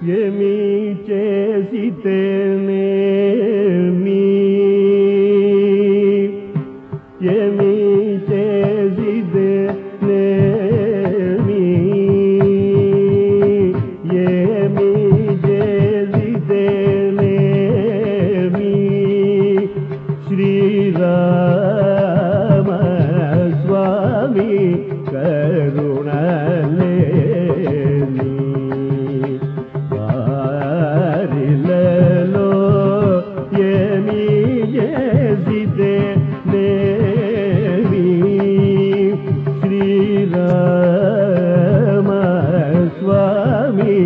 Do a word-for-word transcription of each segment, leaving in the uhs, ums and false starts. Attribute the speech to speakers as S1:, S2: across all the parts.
S1: ఏమి చేసితేనేమి ఏమి చేసితేనేమి ఏమి చేసితేనేమి శ్రీరామ స్వామి కరుణలేని వారిలలో ఏమి చేసితేనేమి శ్రీరామ స్వామి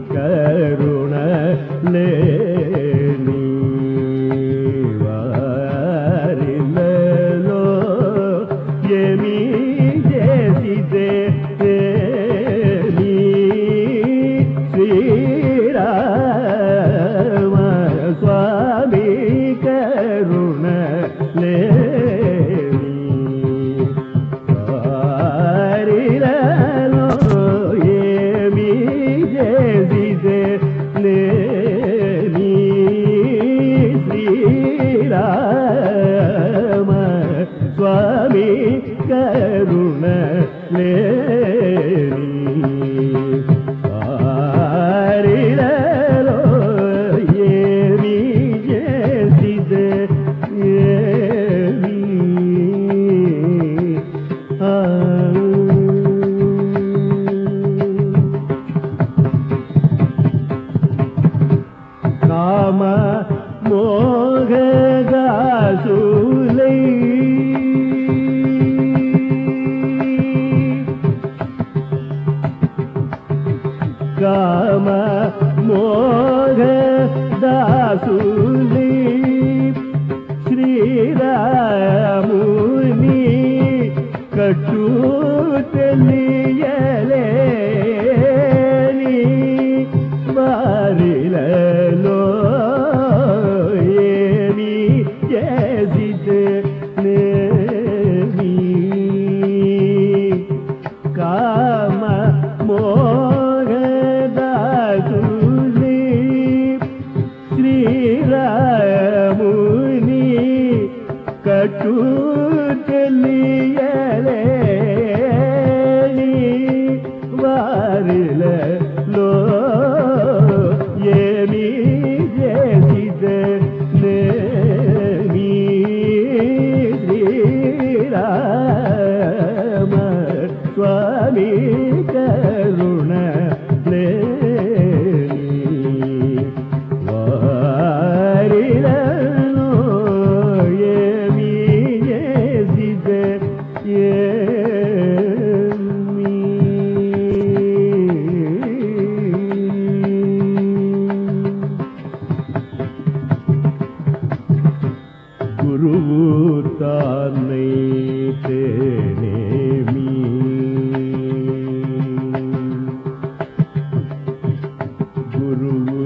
S1: కరుణలేని వారిలలో ఏమి చేసితేనేమి శ్రీరామ స్వామి కరుణలేని వారిలలో ఏమి చేసితేనేమి శ్రీరామ స్వామి కరుణలేని వారిలలో ఏమి చేసితేనేమి ఆ కామ మోహదాసులై కామ మోహదాసులై శ్రీరాముని కట్టు తెలియలేని వారిలలో ఏమి చేసితేనేమి కామ మోహదాసులై శ్రీరాముని కట్టు తెలియలేని వారిలలో ఏమి చేసితేనేమి శ్రీరామ స్వామి కరుణలేని వారిలలో ఏమి చేసితేనేమి గురువు తానైతేనేమి గురువు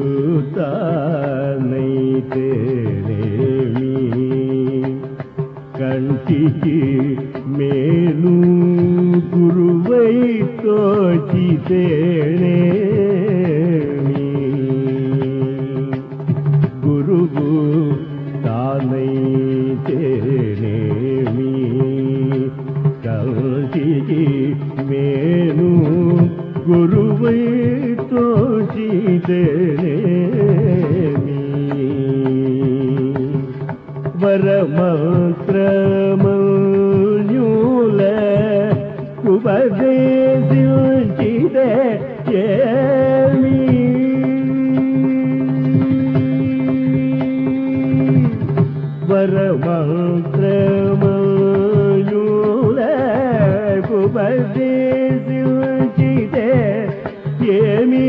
S1: తానైతేనేమి కంటికి మేలు గురువై తోచితేనేమి గురువు తానైతేనేమి కంటికి మేలు గురువై తోచితేనేమి వరమంత్రమన్యుల ఉపదేశించితే ఏమి వరమంత్రమన్యుల ఉపదేశించితే ఏమి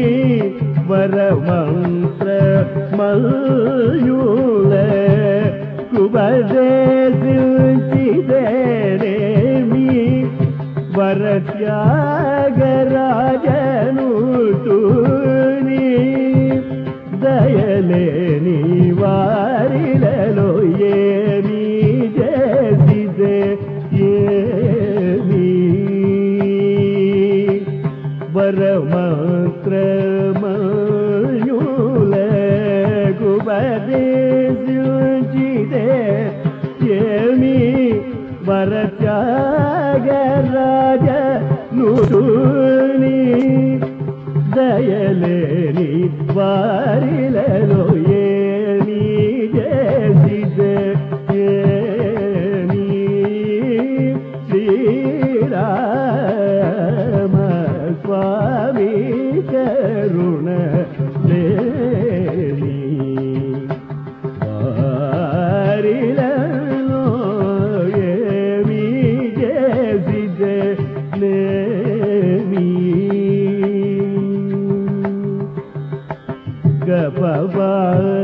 S1: వరమంత్రమన్యుల ఉపదేశించితేనేమి వరత్యాగరాజను తూని దయలేని వారిలలో ఏమి చేసితే ఏమి వరమంత్రమయ నుదుని దయలేని వారిలలో ఏమి చేసిదే ఏమి శ్రీరామ స్వామి కరుణ లేని వారిలలో ఏమి చేసిదే లేమి గపవా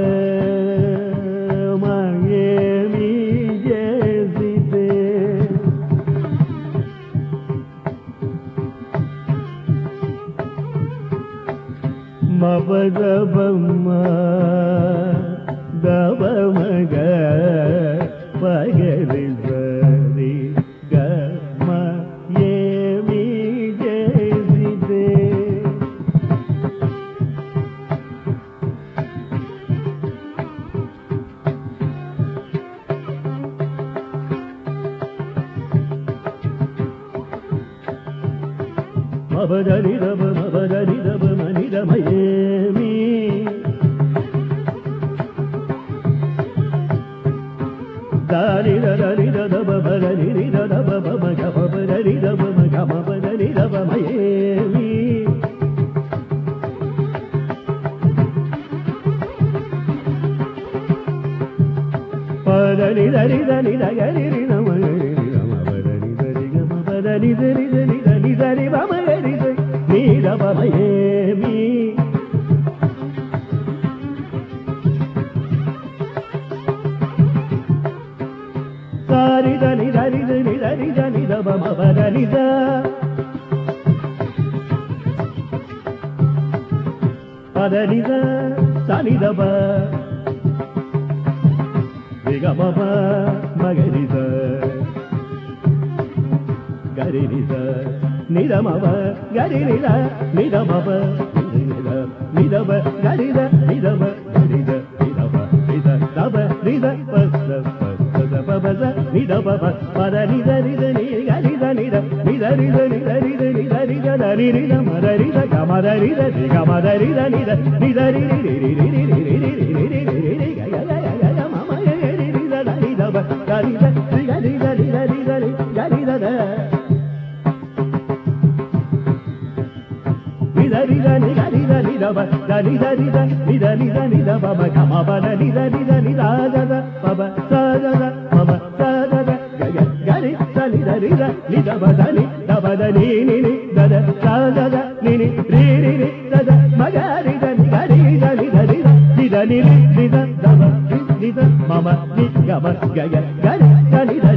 S1: ఏమి చేసిదే మపదబమ్మ దబమగ పగలి సరి గమ ఏమి చేసిదే మబదని దబ మబదని దబ మనిదమయేమి దాని దదని దబ బదని దబ బమ గమ బదని దబ గమ బదని దబ మయేమి పదని దని దని దగని నమ నమ బదని దరి గమ బదని దరి దరి దని దరి బమ గరి నీరవమయేమి సారిదని దరిదని దరిదని దబమ బదనిద పదనిద సనిదబ దిగమమ మగరిద గరినిద నిదమవ గరినిద నిదమవ నిద నిదవ గరిద నిదవ గరిద నిదవ నిద దబ నిద పద పద పద నిదవ పద నిద నిద ని గరిద నిద నిద నిద నిద నిద నిద నిద దరి నిద మదరిద గమదరిద గమదరిద నిద నిద రి రి రి రి రి రి రి రి రి రి రి గ గ గ గ మమ గరి నిద నిద గరిద గరిద నిద నిద గరిద ద నిద నిద నిద నిదవ దని దని నిద నిద నిద బమ గమ బద నిద నిద నిద దద బమ సదద బమ సదద గగ గరి సని దరి ద నిద బదని దబదని నిని దద సదద నిని రి రి రి దద మగరి దని గరి దని దరి నిద నిని నిద దబ నిద మమ ని గమ గగ గరి సని దరి